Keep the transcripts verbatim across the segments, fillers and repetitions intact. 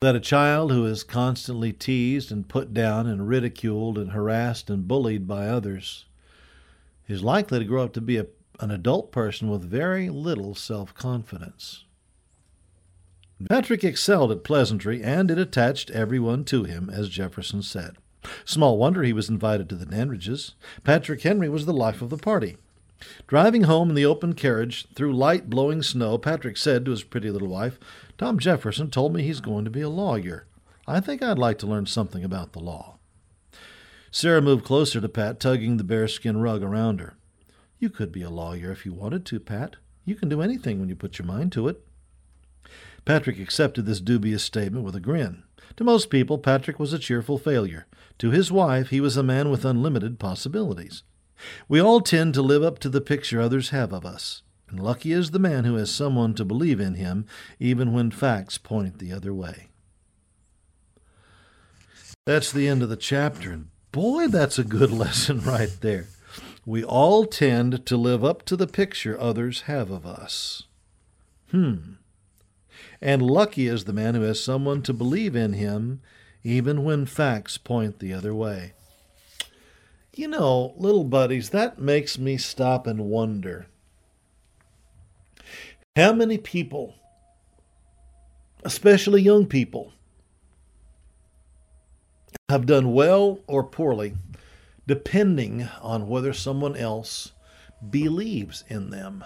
That a child who is constantly teased and put down and ridiculed and harassed and bullied by others is likely to grow up to be a, an adult person with very little self-confidence. Patrick excelled at pleasantry, and it attached everyone to him, as Jefferson said. Small wonder he was invited to the Dandridges. Patrick Henry was the life of the party. Driving home in the open carriage through light blowing snow, Patrick said to his pretty little wife, "Tom Jefferson told me he's going to be a lawyer. I think I'd like to learn something about the law." Sarah moved closer to Pat, tugging the bearskin rug around her. "You could be a lawyer if you wanted to, Pat. You can do anything when you put your mind to it." Patrick accepted this dubious statement with a grin. To most people, Patrick was a cheerful failure. To his wife, he was a man with unlimited possibilities. We all tend to live up to the picture others have of us, and lucky is the man who has someone to believe in him, even when facts point the other way. That's the end of the chapter, and boy, that's a good lesson right there. We all tend to live up to the picture others have of us. Hmm. And lucky is the man who has someone to believe in him, even when facts point the other way. You know, little buddies, that makes me stop and wonder. How many people, especially young people, have done well or poorly depending on whether someone else believes in them?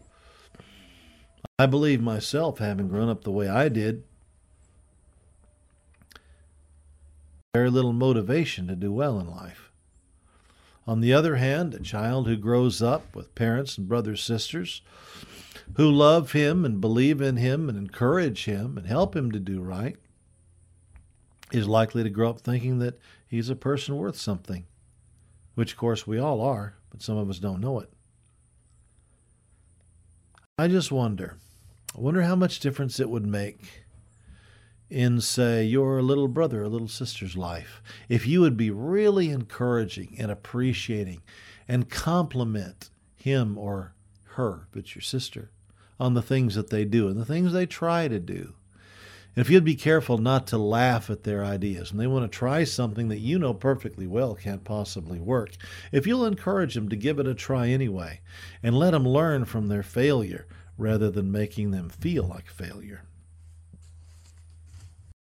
I believe myself, having grown up the way I did, very little motivation to do well in life. On the other hand, a child who grows up with parents and brothers, sisters, who love him and believe in him and encourage him and help him to do right, is likely to grow up thinking that he's a person worth something, which of course we all are, but some of us don't know it. I just wonder, I wonder how much difference it would make in, say, your little brother or little sister's life if you would be really encouraging and appreciating and compliment him or her, if it's your sister, on the things that they do and the things they try to do. And if you'd be careful not to laugh at their ideas and they want to try something that you know perfectly well can't possibly work, if you'll encourage them to give it a try anyway and let them learn from their failure rather than making them feel like failure.